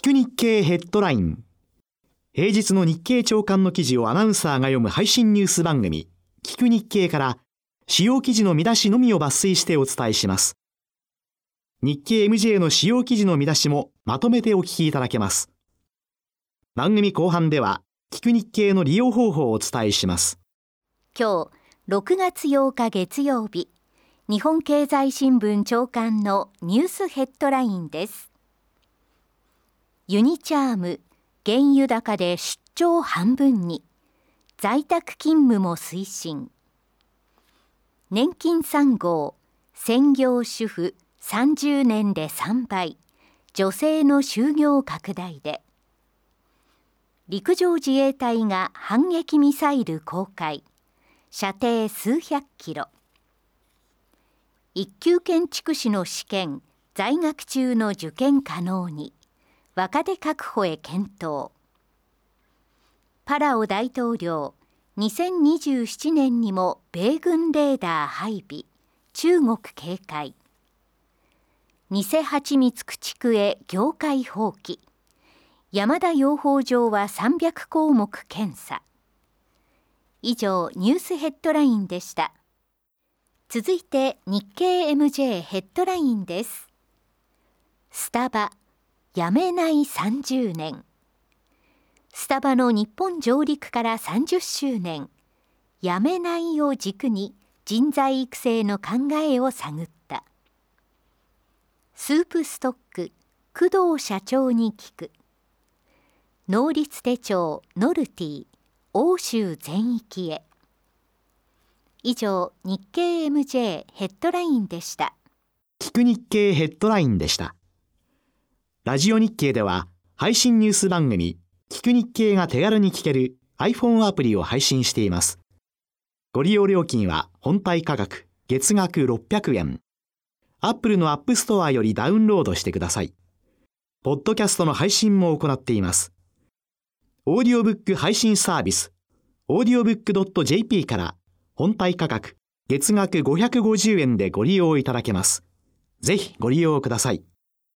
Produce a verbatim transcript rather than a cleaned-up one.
く日経ヘッドライン。平日の日経朝刊の記事をアナウンサーが読む配信ニュース番組、聞く日経から主要記事の見出しのみを抜粋してお伝えします。日経 エムジェー の主要記事の見出しもまとめてお聞きいただけます。番組後半では、聞く日経の利用方法をお伝えします。 今日ろくがつようか月曜日、日本経済新聞朝刊のニュースヘッドラインです。ユニチャーム、原油高で出張半分に、在宅勤務も推進。年金さん号、専業主婦さんじゅうねんでさんばい、女性の就業拡大で。陸上自衛隊が反撃ミサイル公開、射程数百キロ。一級建築士の試験、在学中の受験可能に、若手確保へ検討。パラオ大統領、にせんにじゅうななねんにも米軍レーダー配備、中国警戒。偽蜂蜜駆逐へ業界放棄。山田養蜂場はさんびゃくこうもく検査。以上、ニュースヘッドラインでした。続いて日経 エムジェー ヘッドラインです。スタバ、やめないさんじゅうねん。スタバの日本上陸からさんじゅっしゅうねん。やめないを軸に人材育成の考えを探った。スープストック、工藤社長に聞く。能率手帳ノルティ、欧州全域へ。以上、日経 エムジェー ヘッドラインでした。 聞く日経ヘッドラインでした。ラジオ日経では配信ニュース番組、聞く日経が手軽に聞ける iPhone アプリを配信しています。ご利用料金は本体価格月額ろっぴゃくえん。Apple の App Store よりダウンロードしてください。ポッドキャストの配信も行っています。オーディオブック配信サービス、オーディオブックドットジェーピー から本体価格月額ごひゃくごじゅうえんでご利用いただけます。ぜひご利用ください。